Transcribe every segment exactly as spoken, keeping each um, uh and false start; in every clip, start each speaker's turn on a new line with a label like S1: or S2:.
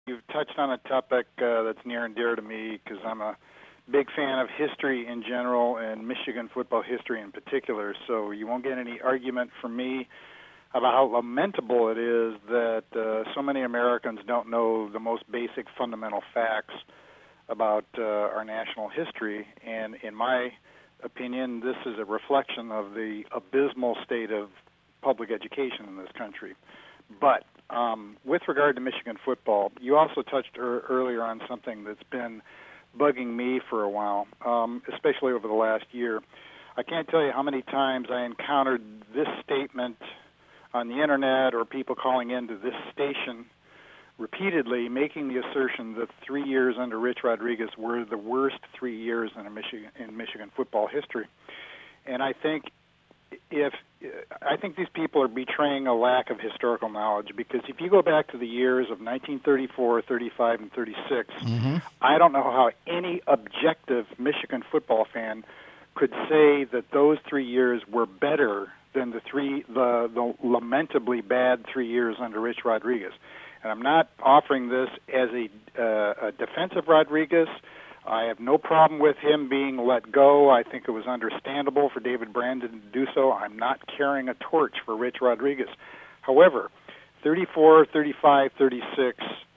S1: You've touched on a topic uh, that's near and dear to me because I'm a big fan of history in general and Michigan football history in particular. So you won't get any argument from me about how lamentable it is that uh, so many Americans don't know the most basic fundamental facts about uh, our national history. And in my opinion, this is a reflection of the abysmal state of public education in this country. But um, with regard to Michigan football, you also touched er- earlier on something that's been bugging me for a while, um, especially over the last year. I can't tell you how many times I encountered this statement on the internet or people calling into this station repeatedly making the assertion that three years under Rich Rodriguez were the worst three years in a Michigan in Michigan football history. And I think if I think these people are betraying a lack of historical knowledge, because if you go back to the years of nineteen thirty-four, thirty-five, and thirty-six, mm-hmm. I don't know how any objective Michigan football fan could say that those three years were better than the three the, the lamentably bad three years under Rich Rodriguez. And I'm not offering this as a, uh, a defense of Rodriguez. I have no problem with him being let go. I think it was understandable for David Brandon to do so. I'm not carrying a torch for Rich Rodriguez. However, thirty-four, thirty-five, thirty-six,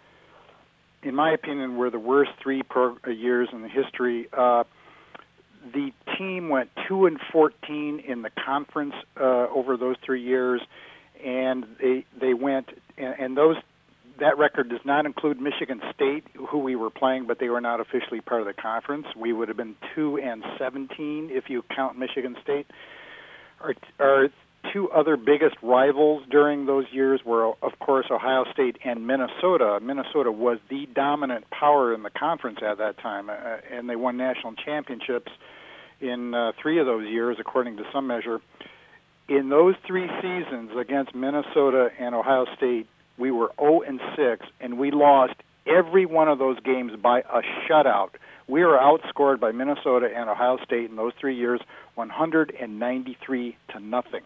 S1: in my opinion, were the worst three pro- years in the history. Uh, the team went two and fourteen in the conference uh, over those three years, and they they went and, and those. That record does not include Michigan State, who we were playing, but they were not officially part of the conference. We would have been two and seventeen if you count Michigan State. Our, our two other biggest rivals during those years were, of course, Ohio State and Minnesota. Minnesota was the dominant power in the conference at that time, uh, and they won national championships in uh, three of those years, according to some measure. In those three seasons against Minnesota and Ohio State, we were oh and six, and we lost every one of those games by a shutout. We were outscored by Minnesota and Ohio State in those three years, one hundred ninety-three to nothing.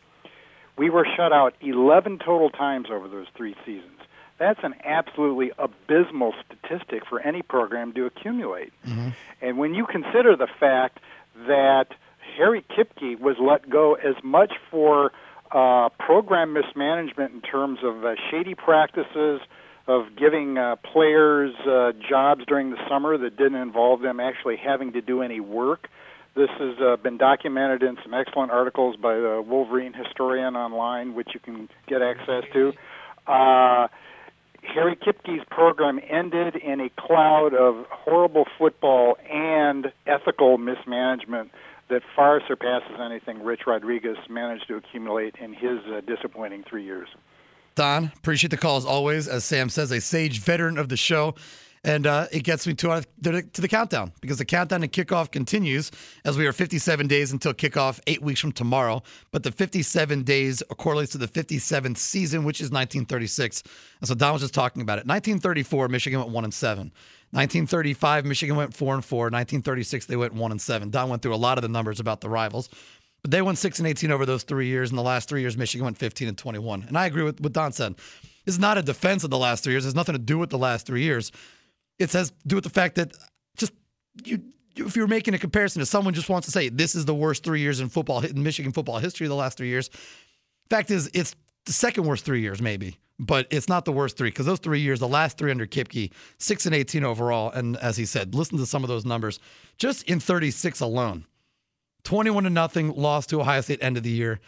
S1: We were shut out eleven total times over those three seasons. That's an absolutely abysmal statistic for any program to accumulate. Mm-hmm. And when you consider the fact that Harry Kipke was let go as much for Uh, program mismanagement in terms of uh, shady practices, of giving uh, players uh, jobs during the summer that didn't involve them actually having to do any work. This has uh, been documented in some excellent articles by the Wolverine Historian online, which you can get access to. Uh, Harry Kipke's program ended in a cloud of horrible football and ethical mismanagement that far surpasses anything Rich Rodriguez managed to accumulate in his uh, disappointing three years.
S2: Don, appreciate the call as always. As Sam says, a sage veteran of the show. And uh, it gets me to, uh, to the countdown, because the countdown to kickoff continues as we are fifty-seven days until kickoff, eight weeks from tomorrow. But the fifty-seven days correlates to the fifty-seventh season, which is nineteen thirty-six. And so Don was just talking about it. nineteen thirty-four, Michigan went one and seven. nineteen thirty-five, Michigan went four and four. nineteen thirty-six, they went one and seven. Don went through a lot of the numbers about the rivals. But they won six and eighteen over those three years. In the last three years, Michigan went fifteen and twenty-one. And I agree with what Don said. It's not a defense of the last three years. It has nothing to do with the last three years. It has to do with the fact that just you, if you're making a comparison, if someone just wants to say this is the worst three years in football, in Michigan football history, the last three years, fact is it's the second worst three years maybe, but it's not the worst three, because those three years, the last three under Kipke, six and eighteen overall, and as he said, listen to some of those numbers. Just in thirty-six alone, twenty-one to nothing loss to Ohio State end of the year.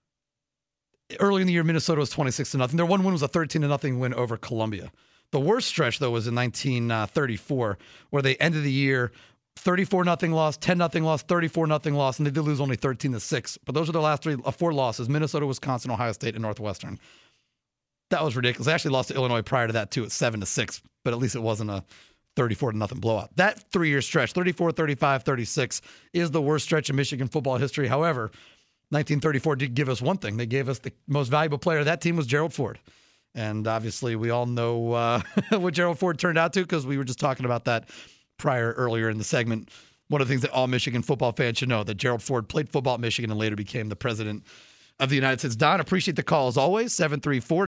S2: Early in the year, Minnesota was twenty-six to nothing. Their one win was a thirteen to nothing win over Columbia. The worst stretch, though, was in nineteen thirty-four, where they ended the year thirty-four nothing loss, ten nothing loss, thirty-four nothing loss, and they did lose only thirteen to six. But those are their last three, uh, four losses: Minnesota, Wisconsin, Ohio State, and Northwestern. That was ridiculous. They actually lost to Illinois prior to that, too, at seven to six, but at least it wasn't a thirty-four to nothing blowout. That three-year stretch, thirty-four, thirty-five, thirty-six, is the worst stretch in Michigan football history. However, nineteen thirty-four did give us one thing. They gave us the most valuable player of that team was Gerald Ford. And obviously, we all know uh, what Gerald Ford turned out to, because we were just talking about that prior earlier in the segment. One of the things that all Michigan football fans should know, that Gerald Ford played football at Michigan and later became the president of the United States. Don, appreciate the call as always, seven three four